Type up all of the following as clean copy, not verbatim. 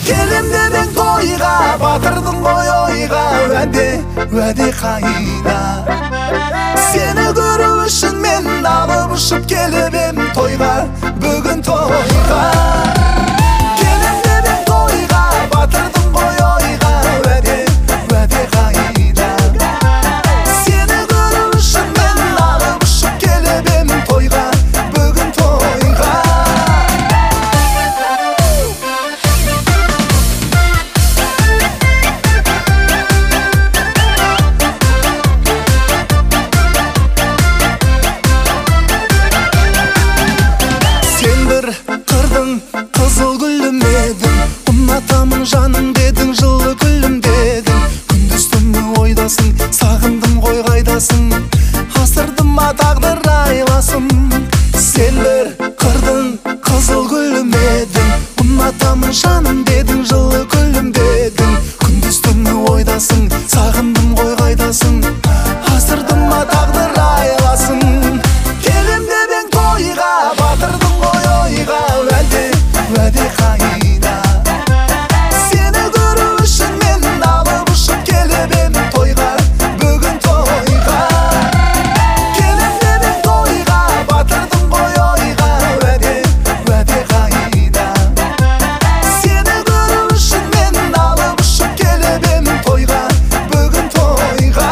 келем дедің тойға, батырдың ғой ойға, уәде қайда. Сені көру үшін мен алып ұшып келіп ем тойға, бүгін тойға. Келем дедің тойға, батырдың ғой ойға, уәде қайда. Сені көру үшін мен алып ұшып келіп ем тойға, бүгін тойға. Қырдың қызыл гүлім едің, ұнатамын жаным дедің, жылы күлім дедің. Күндіз түні ойдасың, сағындым ғой қайдасың, асырдым ма тағдыр айласын. Сен бір қырдың қызыл гүлім едің, ұнатамын жаным дедің, жылы күлім дедің. Күндіз түні ойдасың, сағындым ғой қайдасың, асырдым ма тағдыр айласын. Келем дедің тойға, батырдың ғой ойға, уәде қайда. Сені көру үшін мен алып ұшып келіп ем тойға, бүгін тойға. Келем дедің тойға, батырдың ғой ойға, уәде қайда. Сені көру үшін мен алып ұшып келіп ем тойға, бүгін тойға.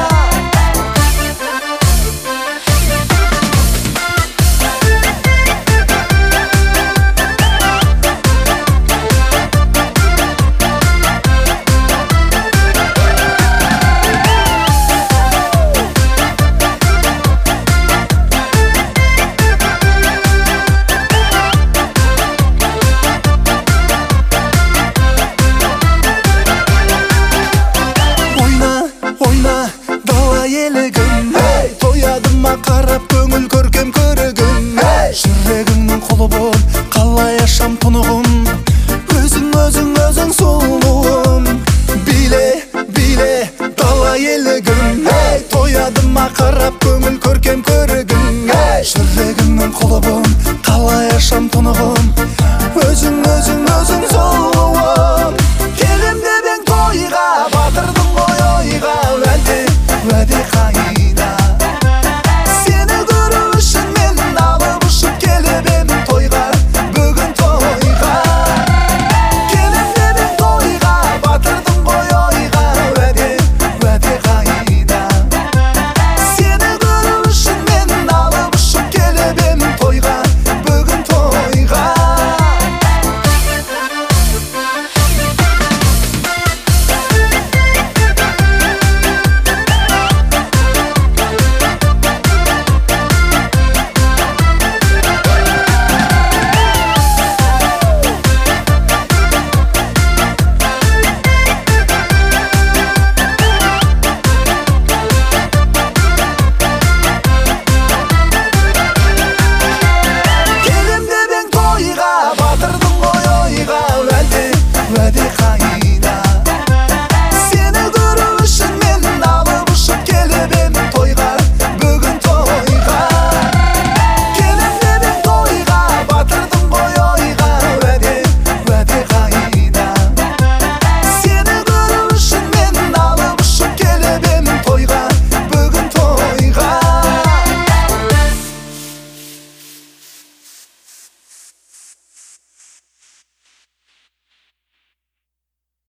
Ойна, дала елігім, тоядыма қарап көңіл көркем көрігім. Жүрегімнің құлы бол, қалай ашам тұнығым, өзің сұлуым. Биле, дала елігім, тоядыма қарап көңіл көркем көрігім. Жүрегімнің құлы бол, қалай ашам тұнығым, өзің сұлуым.